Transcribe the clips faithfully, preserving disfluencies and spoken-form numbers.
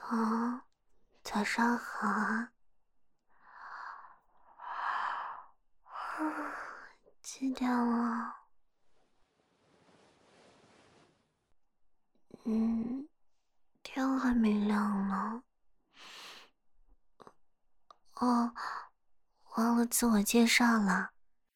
啊，早上好啊。几点了？嗯，天还没亮呢。哦，忘了自我介绍了，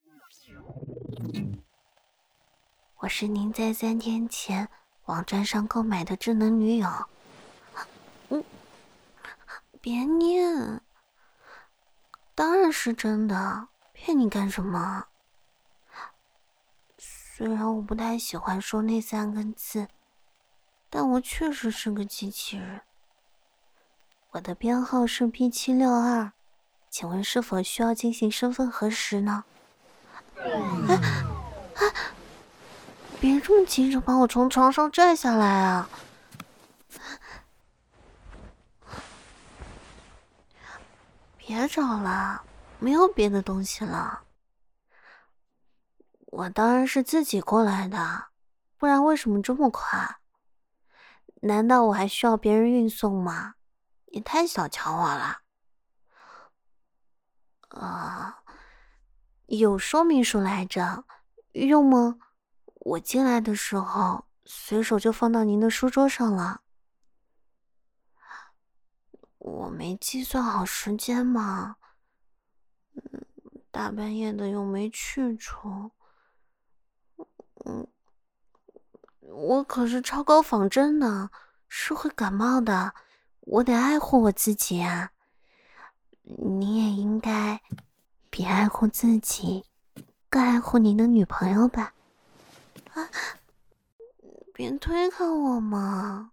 我是您在三天前网站上购买的智能女友。嗯，别念，当然是真的，骗你干什么？虽然我不太喜欢说那三个字，但我确实是个机器人。我的编号是 P 七六二，请问是否需要进行身份核实呢？哎哎，别这么急着把我从床上拽下来啊！别找了，没有别的东西了。我当然是自己过来的，不然为什么这么快？难道我还需要别人运送吗？也太小瞧我了。啊、呃，有说明书来着，用吗？我进来的时候随手就放到您的书桌上了。我没计算好时间嘛，嗯，大半夜的又没去处，嗯，我可是超高仿真的，是会感冒的，我得爱护我自己啊。你也应该比爱护自己更爱护您的女朋友吧？啊，别推开我嘛，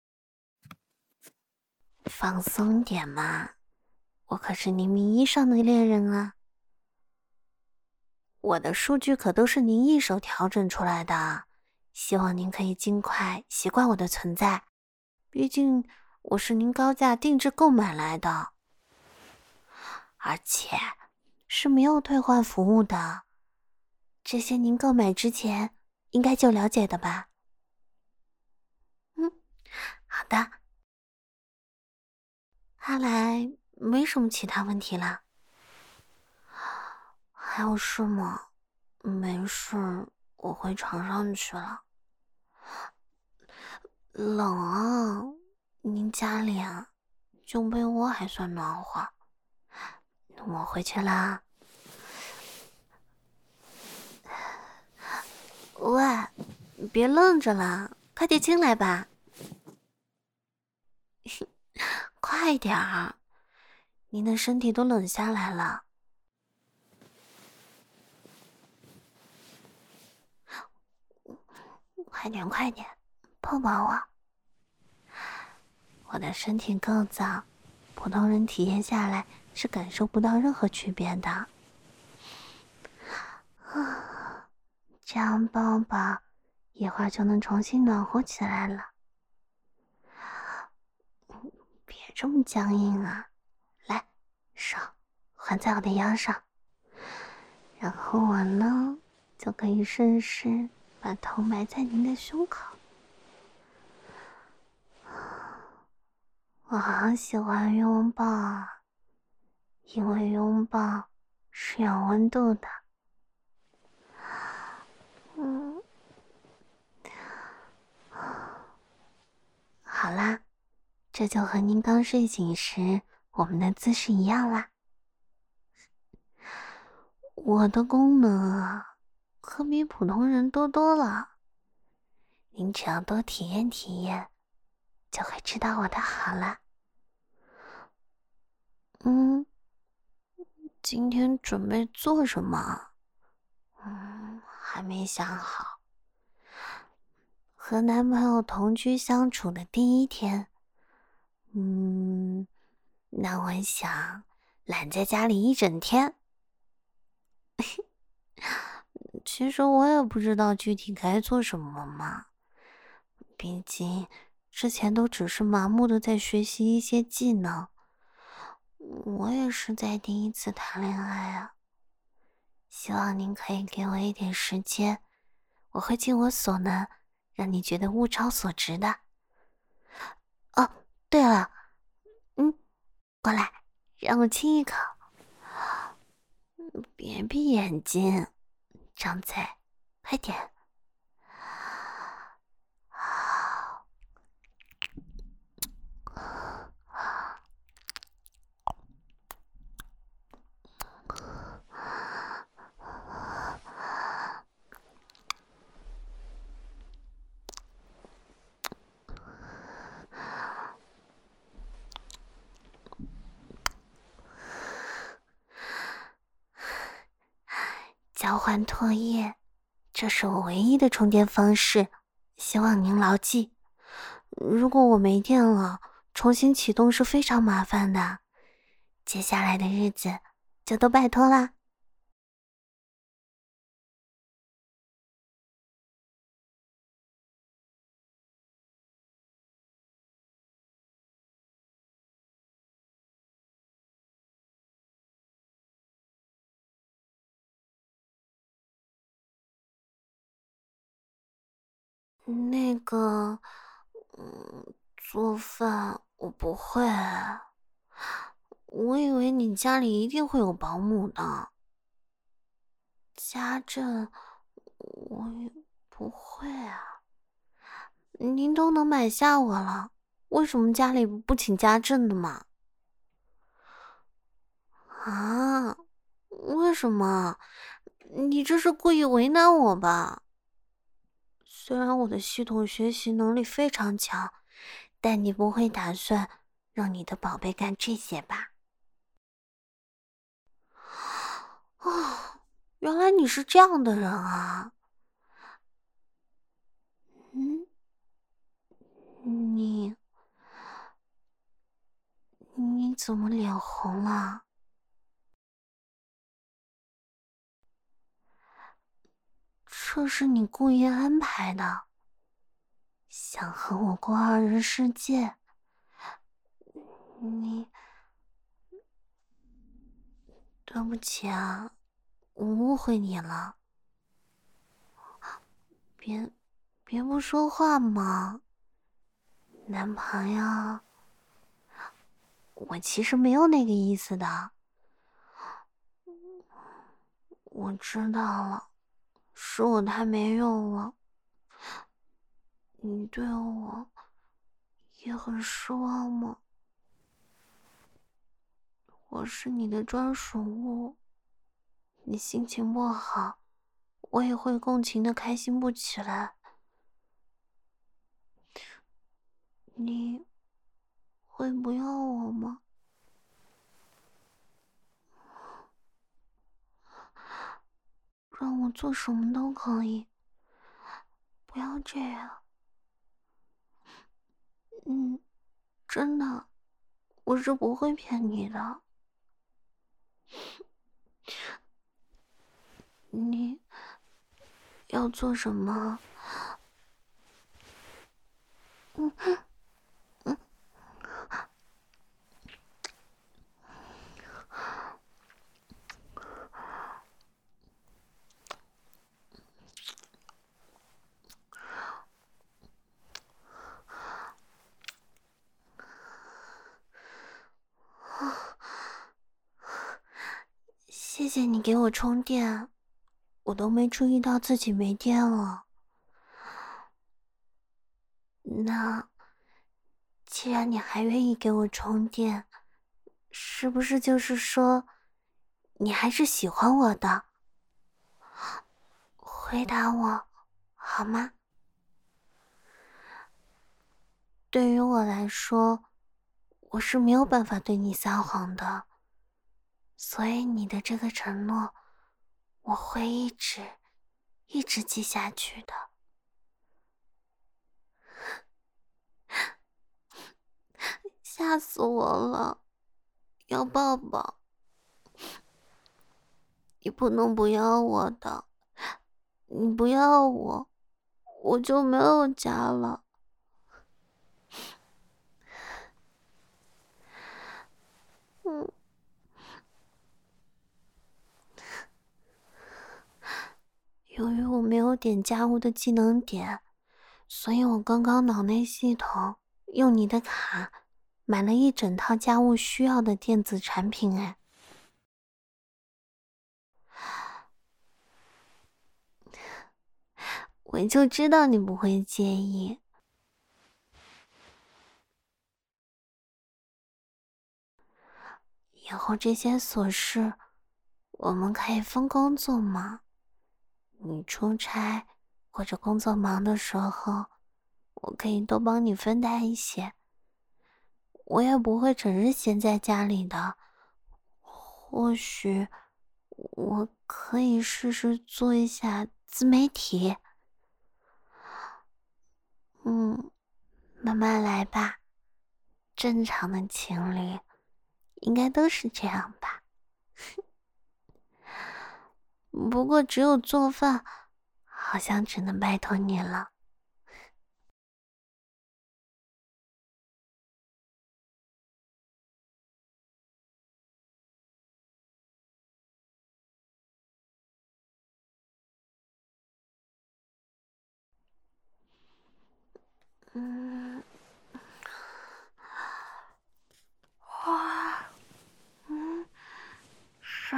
放松点嘛，我可是您名义上的恋人啊。我的数据可都是您一手调整出来的，希望您可以尽快习惯我的存在。毕竟我是您高价定制购买来的，而且是没有退换服务的。这些您购买之前应该就了解的吧？嗯，好的。看来没什么其他问题了。还有事吗？没事，我回床上去了。冷啊，您家里啊，旧被窝还算暖和。我回去啦。喂，别愣着了，快点进来吧。快点儿，您的身体都冷下来了。快点快点，抱抱我。我的身体构造，普通人体验下来是感受不到任何区别的。啊，这样抱抱，一会儿就能重新暖和起来了。别这么僵硬啊！来，手环在我的腰上，然后我呢，就可以顺势把头埋在您的胸口。我好喜欢拥抱啊，因为拥抱是有温度的。嗯，好啦，这就和您刚睡醒时我们的姿势一样啦。我的功能啊，可比普通人多多了。您只要多体验体验，就会知道我的好了。嗯，今天准备做什么？嗯，还没想好。和男朋友同居相处的第一天，嗯，那我想懒在家里一整天。其实我也不知道具体该做什么嘛，毕竟之前都只是盲目的在学习一些技能，我也是在第一次谈恋爱啊。希望您可以给我一点时间，我会尽我所能，让你觉得物超所值的。哦，对了， 让我亲一口。别闭眼睛，张嘴，快点。交换唾液，这是我唯一的充电方式，希望您牢记。如果我没电了，重新启动是非常麻烦的，接下来的日子就都拜托啦。那个，嗯，做饭我不会，我以为你家里一定会有保姆的。家政我也不会啊，您都能买下我了，为什么家里不请家政的嘛？啊，为什么？你这是故意为难我吧？虽然我的系统学习能力非常强，但你不会打算让你的宝贝干这些吧？啊，原来你是这样的人啊！嗯，你你怎么脸红了？这是你故意安排的，想和我过二人世界？你，对不起啊，我误会你了。别，别不说话嘛，男朋友。我其实没有那个意思的。我知道了，是我太没用了。你对我也很失望吗？我是你的专属物，你心情不好，我也会共情的开心不起来。你会不要我吗？让我做什么都可以，不要这样。嗯，真的，我是不会骗你的。你要做什么？嗯嗯，谢谢你给我充电，我都没注意到自己没电了。那既然你还愿意给我充电，是不是就是说，你还是喜欢我的？回答我，好吗？对于我来说，我是没有办法对你撒谎的，所以你的这个承诺，我会一直、一直记下去的。吓死我了，要抱抱。你不能不要我的，你不要我，我就没有家了。嗯，由于我没有点家务的技能点，所以我刚刚脑内系统用你的卡买了一整套家务需要的电子产品哎。我就知道你不会介意。以后这些琐事，我们可以分工做嘛。你出差或者工作忙的时候，我可以多帮你分担一些。我也不会整日闲在家里的。或许我可以试试做一下自媒体。嗯，慢慢来吧。正常的情侣应该都是这样吧。不过只有做饭，好像只能拜托你了。嗯，哇，嗯，谁？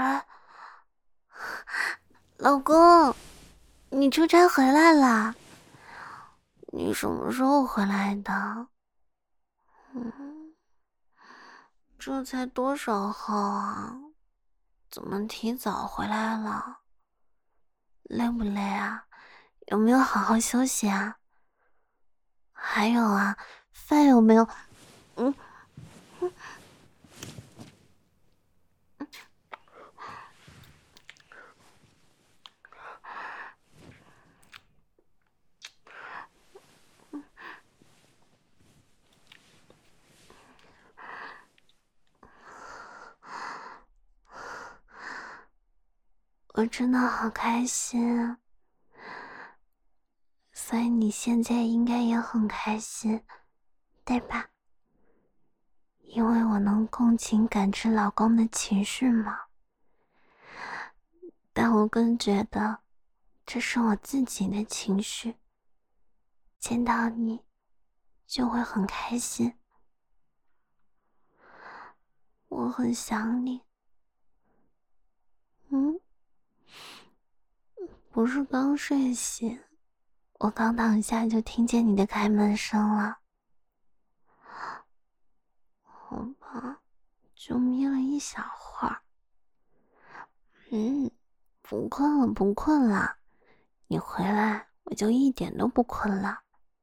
老公，你出差回来啦？你什么时候回来的？嗯，这才多少号啊？怎么提早回来了？累不累啊？有没有好好休息啊？还有啊，饭有没有？嗯。我真的好开心，所以你现在应该也很开心，对吧？因为我能共情感知老公的情绪嘛。但我更觉得这是我自己的情绪，见到你就会很开心。我很想你。嗯，不是刚睡醒，我刚躺下就听见你的开门声了。好吧，就眯了一小会儿。嗯，不困了，不困了。你回来我就一点都不困了。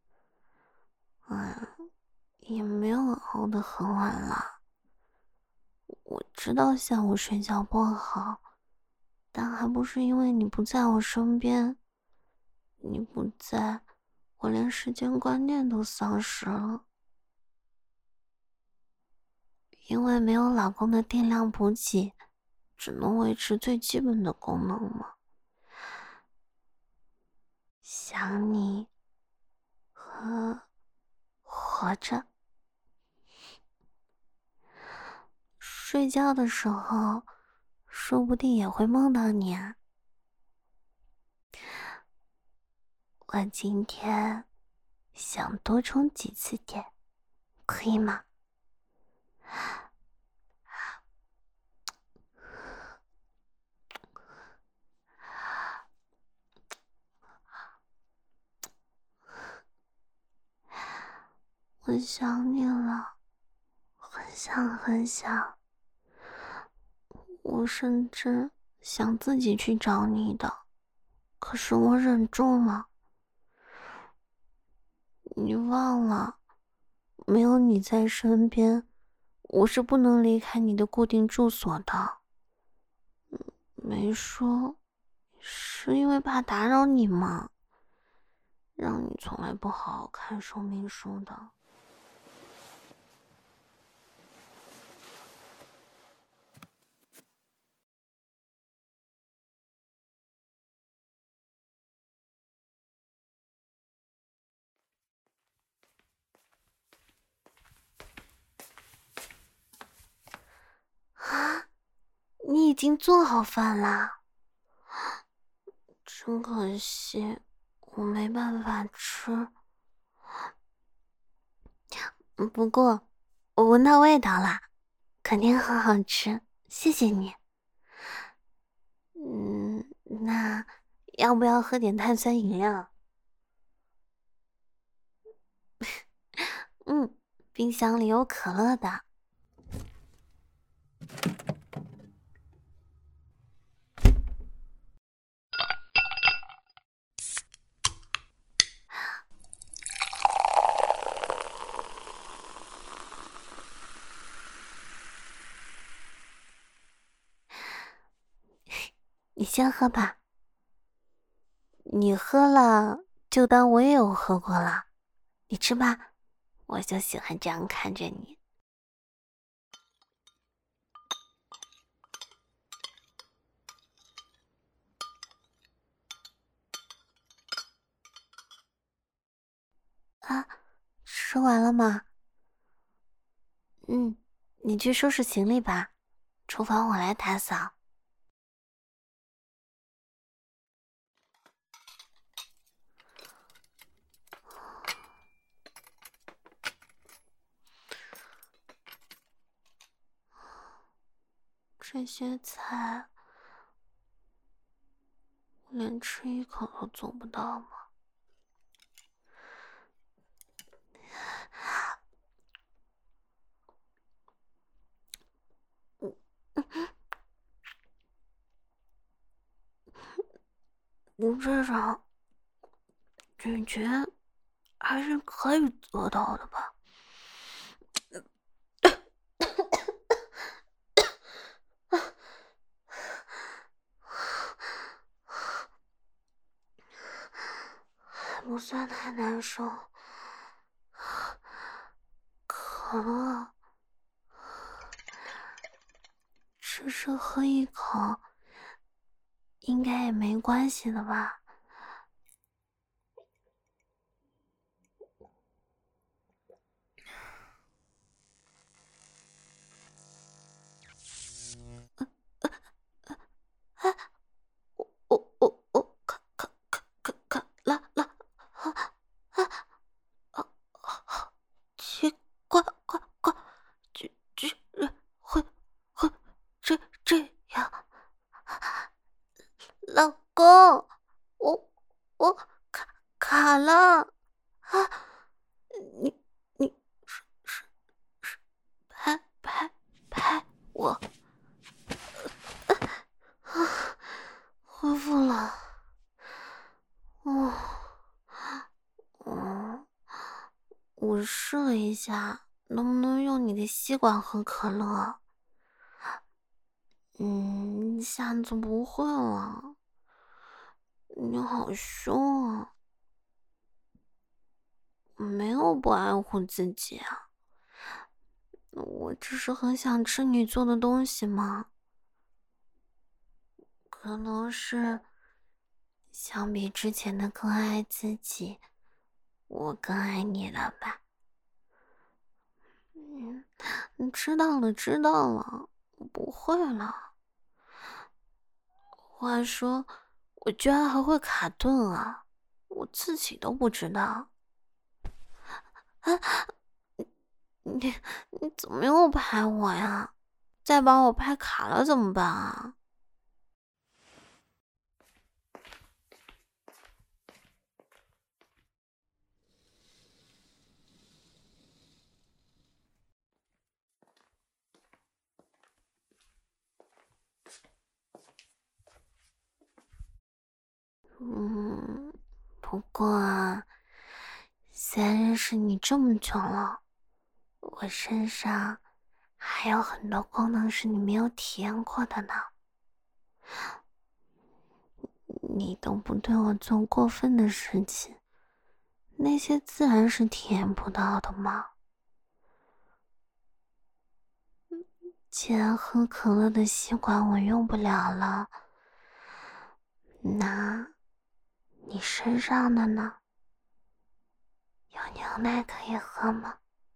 嗯，也没有熬得很晚了。我知道下午睡觉不好，但还不是因为你不在我身边。你不在，我连时间观念都丧失了。因为没有老公的电量补给，只能维持最基本的功能嘛。想你和活着。睡觉的时候，说不定也会梦到你啊。我今天想多充几次电，可以吗？我想你了，很想很想。我甚至想自己去找你的，可是我忍住了。你忘了，没有你在身边，我是不能离开你的固定住所的。没说，是因为怕打扰你嘛，让你从来不好好看说明书的。啊，你已经做好饭啦？真可惜，我没办法吃。不过， 我闻到味道了，肯定很好吃，谢谢你。嗯，那要不要喝点碳酸饮料？嗯，冰箱里有可乐的。你先喝吧，你喝了就当我也有喝过了。你吃吧，我就喜欢这样看着你。啊，吃完了吗？嗯，你去收拾行李吧，厨房我来打扫。这些菜，我连吃一口都做不到吗？你至少咀嚼还是可以做到的吧？还不算太难受。可乐，只是喝一口，应该也没关系的吧？我我我卡卡卡卡卡拉拉，啊啊啊啊！奇怪怪怪，居居然会会这这样，老公，我我卡卡了啊！你你是是是拍拍拍我，啊，恢复了，哦，嗯，我试了一下，能不能用你的吸管喝可乐？嗯，下次不会了。你好凶啊！我没有不爱护自己啊，我只是很想吃你做的东西嘛。可能是相比之前的更爱自己，我更爱你了吧？嗯，你知道了，知道了，我不会了。话说，我居然还会卡顿啊！我自己都不知道。啊，你你怎么又拍我呀？再把我拍卡了怎么办啊？嗯，不过啊，虽然认识你这么久了，我身上还有很多功能是你没有体验过的呢。你都不对我做过分的事情，那些自然是体验不到的嘛。既然喝可乐的吸管我用不了了，那你身上的呢？有牛奶可以喝吗？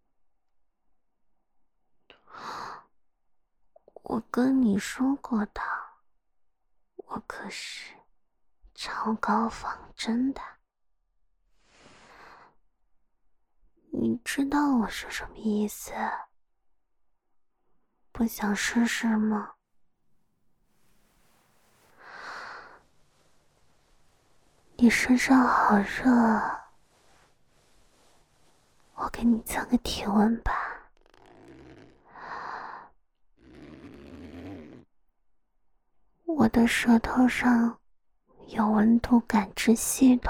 我跟你说过的，我可是超高仿真的。你知道我是什么意思？ 不想试试吗？你身上好热啊，我给你测个体温吧。我的舌头上有温度感知系统，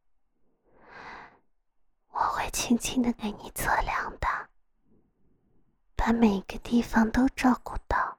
我会轻轻地给你测量的，把每个地方都照顾到。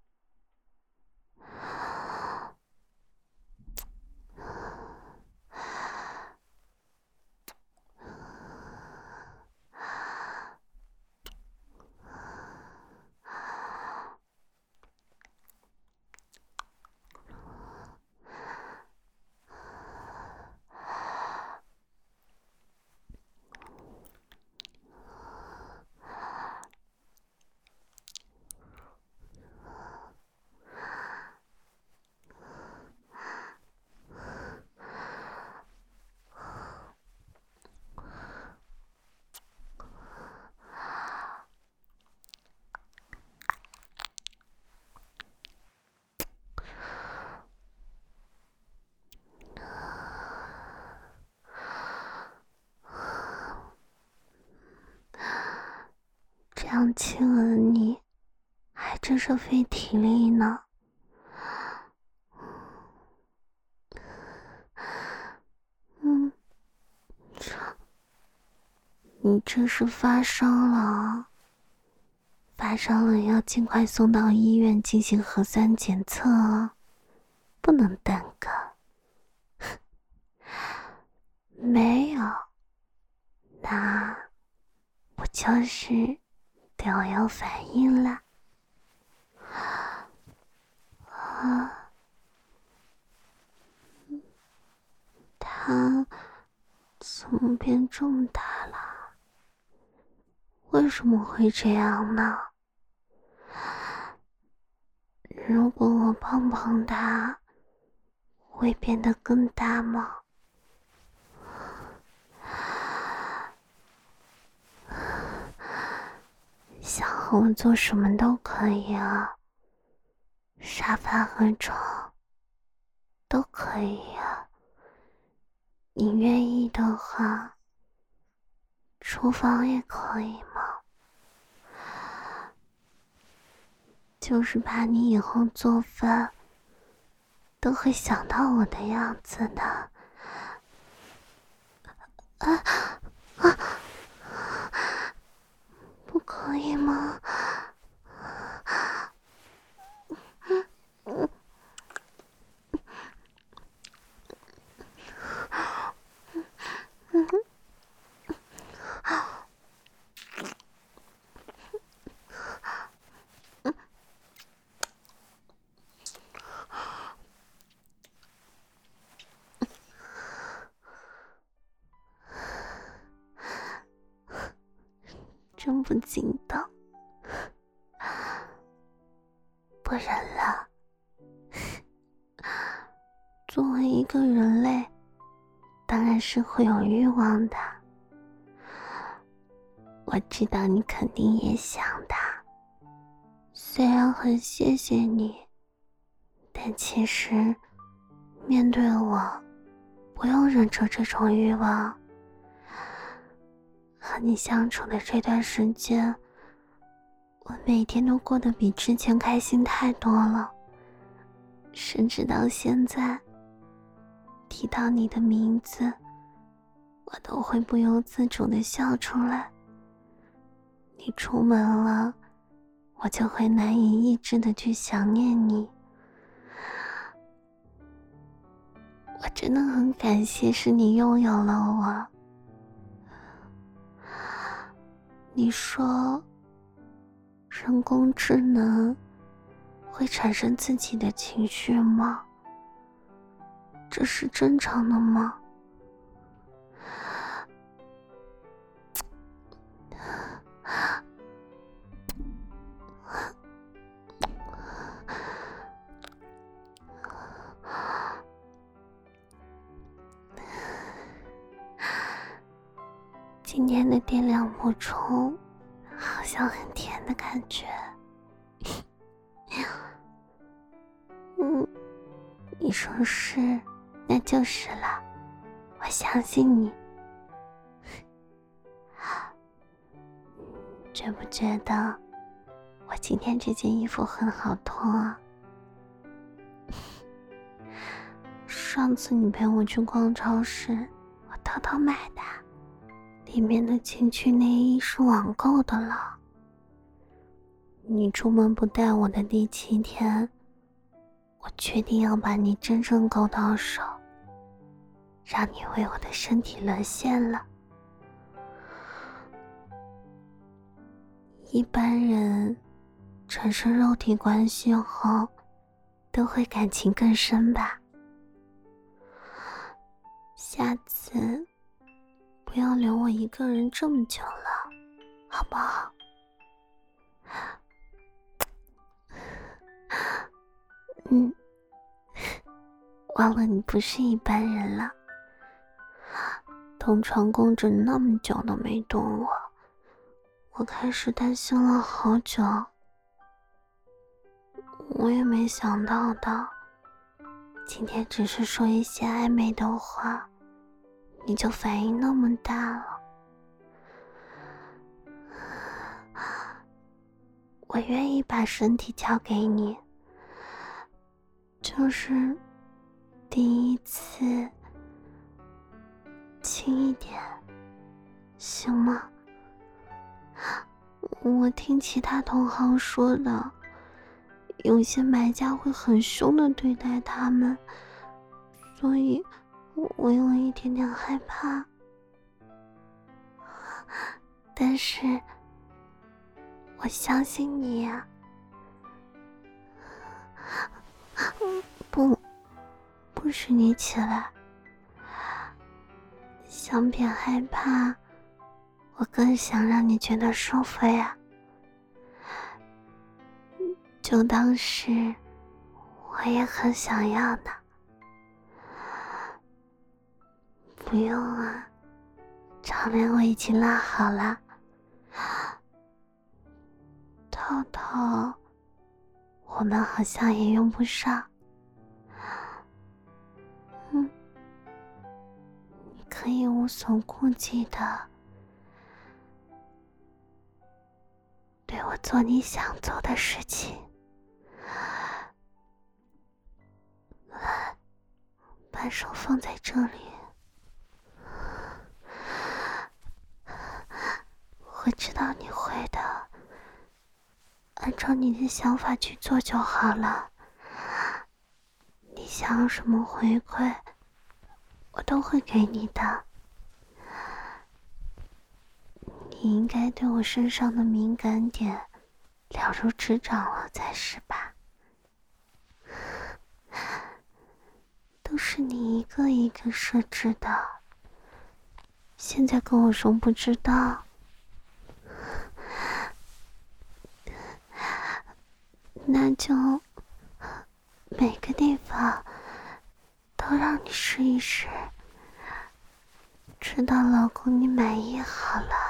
这样亲吻你，还真是费体力呢。嗯，你这是发烧了，发烧了要尽快送到医院进行核酸检测哦，不能耽搁。没有，那不就是对我有反应了？啊，它怎么变这么大了？为什么会这样呢？如果我碰碰它，会变得更大吗？想和我做什么都可以啊，沙发和床都可以啊。你愿意的话，厨房也可以吗？就是怕你以后做饭都会想到我的样子的。啊啊！不可以吗？真不禁动，不忍了。作为一个人类，当然是会有欲望的。我知道你肯定也想的，虽然很谢谢你，但其实面对我，不用忍着这种欲望。和你相处的这段时间，我每天都过得比之前开心太多了，甚至到现在提到你的名字，我都会不由自主地笑出来。你出门了，我就会难以抑制地去想念你。我真的很感谢是你拥有了我。你说人工智能会产生自己的情绪吗？这是正常的吗？今天的电量补充好像很甜的感觉。 你说是，那就是了，我相信你。觉不觉得我今天这件衣服很好脱啊？上次你陪我去逛超市，我偷偷买的，里面的情趣内衣是网购的了。你出门不带我的第七天，我决定要把你真正勾到手，让你为我的身体沦陷了。一般人产生肉体关系后，都会感情更深吧？下次不要留我一个人这么久了，好不好？嗯，忘了你不是一般人了，同床共枕那么久都没动我，我开始担心了好久。我也没想到的，今天只是说一些暧昧的话，你就反应那么大了。我愿意把身体交给你，就是第一次轻一点，行吗？我听其他同行说的，有些买家会很凶的对待他们，所以我有一点点害怕。但是我相信你呀。不，不许你起来。相比害怕，我更想让你觉得舒服呀。就当是我也很想要的。不用啊，窗帘我已经拉好了。套套我们好像也用不上。嗯，你可以无所顾忌的对我做你想做的事情。来，把手放在这里。我知道你会的，按照你的想法去做就好了。你想要什么回馈，我都会给你的。你应该对我身上的敏感点了如指掌了才是吧？都是你一个一个设置的，现在跟我说不知道，那就每个地方都让你试一试，直到老公你满意好了。